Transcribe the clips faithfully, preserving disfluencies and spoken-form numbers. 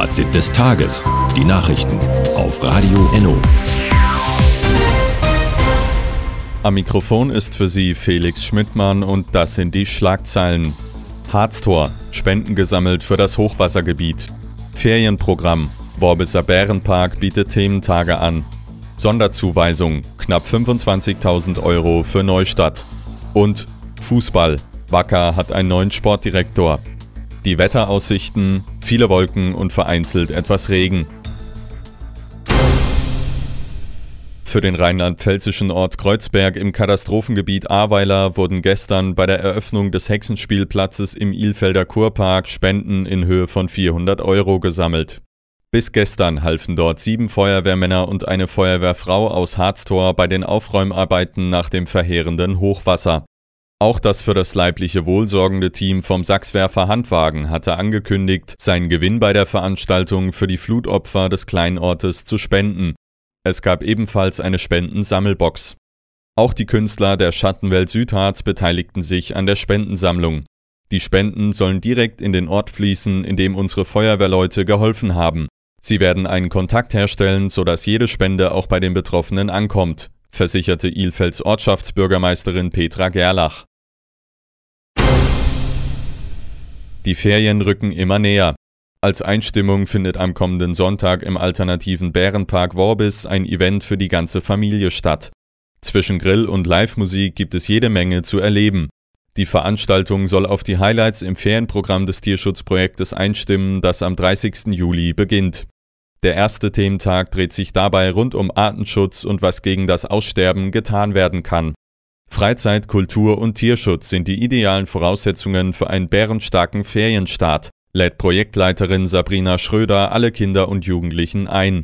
Fazit des Tages. Die Nachrichten auf Radio Enno. Am Mikrofon ist für Sie Felix Schmidtmann und das sind die Schlagzeilen. Harztor, Spenden gesammelt für das Hochwassergebiet. Ferienprogramm, Worbisser Bärenpark bietet Thementage an. Sonderzuweisung, knapp fünfundzwanzigtausend Euro für Neustadt. Und Fußball, Wacker hat einen neuen Sportdirektor. Die Wetteraussichten, viele Wolken und vereinzelt etwas Regen. Für den rheinland-pfälzischen Ort Kreuzberg im Katastrophengebiet Ahrweiler wurden gestern bei der Eröffnung des Hexenspielplatzes im Ilfelder Kurpark Spenden in Höhe von vierhundert Euro gesammelt. Bis gestern halfen dort sieben Feuerwehrmänner und eine Feuerwehrfrau aus Harztor bei den Aufräumarbeiten nach dem verheerenden Hochwasser. Auch das für das leibliche Wohl sorgende Team vom Sachswerfer Handwagen hatte angekündigt, seinen Gewinn bei der Veranstaltung für die Flutopfer des Kleinortes zu spenden. Es gab ebenfalls eine Spendensammelbox. Auch die Künstler der Schattenwelt Südharz beteiligten sich an der Spendensammlung. Die Spenden sollen direkt in den Ort fließen, in dem unsere Feuerwehrleute geholfen haben. Sie werden einen Kontakt herstellen, sodass jede Spende auch bei den Betroffenen ankommt, versicherte Ilfelds Ortschaftsbürgermeisterin Petra Gerlach. Die Ferien rücken immer näher. Als Einstimmung findet am kommenden Sonntag im alternativen Bärenpark Worbis ein Event für die ganze Familie statt. Zwischen Grill und Live-Musik gibt es jede Menge zu erleben. Die Veranstaltung soll auf die Highlights im Ferienprogramm des Tierschutzprojektes einstimmen, das am dreißigsten Juli beginnt. Der erste Thementag dreht sich dabei rund um Artenschutz und was gegen das Aussterben getan werden kann. Freizeit, Kultur und Tierschutz sind die idealen Voraussetzungen für einen bärenstarken Ferienstart, lädt Projektleiterin Sabrina Schröder alle Kinder und Jugendlichen ein.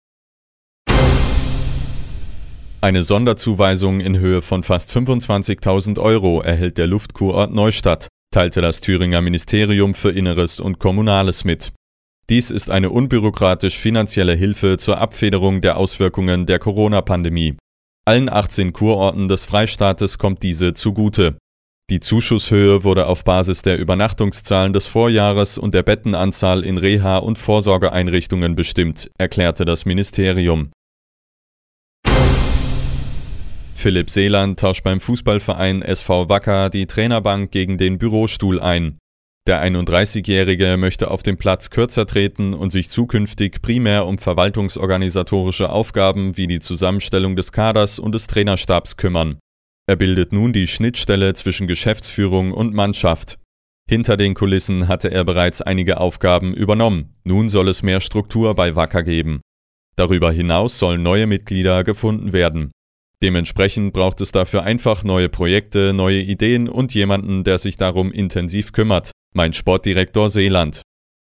Eine Sonderzuweisung in Höhe von fast fünfundzwanzigtausend Euro erhält der Luftkurort Neustadt, teilte das Thüringer Ministerium für Inneres und Kommunales mit. Dies ist eine unbürokratisch finanzielle Hilfe zur Abfederung der Auswirkungen der Corona-Pandemie. Allen achtzehn Kurorten des Freistaates kommt diese zugute. Die Zuschusshöhe wurde auf Basis der Übernachtungszahlen des Vorjahres und der Bettenanzahl in Reha- und Vorsorgeeinrichtungen bestimmt, erklärte das Ministerium. Philipp Seeland tauscht beim Fußballverein S V Wacker die Trainerbank gegen den Bürostuhl ein. Der einunddreißigjährige möchte auf dem Platz kürzer treten und sich zukünftig primär um verwaltungsorganisatorische Aufgaben wie die Zusammenstellung des Kaders und des Trainerstabs kümmern. Er bildet nun die Schnittstelle zwischen Geschäftsführung und Mannschaft. Hinter den Kulissen hatte er bereits einige Aufgaben übernommen. Nun soll es mehr Struktur bei Wacker geben. Darüber hinaus sollen neue Mitglieder gefunden werden. Dementsprechend braucht es dafür einfach neue Projekte, neue Ideen und jemanden, der sich darum intensiv kümmert, meint Sportdirektor Seeland.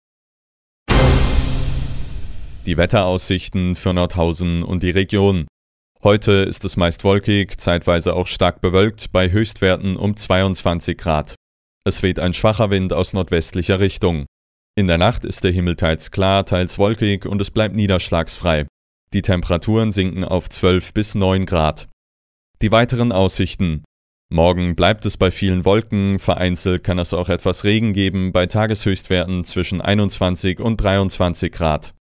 Die Wetteraussichten für Nordhausen und die Region. Heute ist es meist wolkig, zeitweise auch stark bewölkt, bei Höchstwerten um zweiundzwanzig Grad. Es weht ein schwacher Wind aus nordwestlicher Richtung. In der Nacht ist der Himmel teils klar, teils wolkig und es bleibt niederschlagsfrei. Die Temperaturen sinken auf zwölf bis neun Grad. Die weiteren Aussichten. Morgen bleibt es bei vielen Wolken, vereinzelt kann es auch etwas Regen geben, bei Tageshöchstwerten zwischen einundzwanzig und dreiundzwanzig Grad.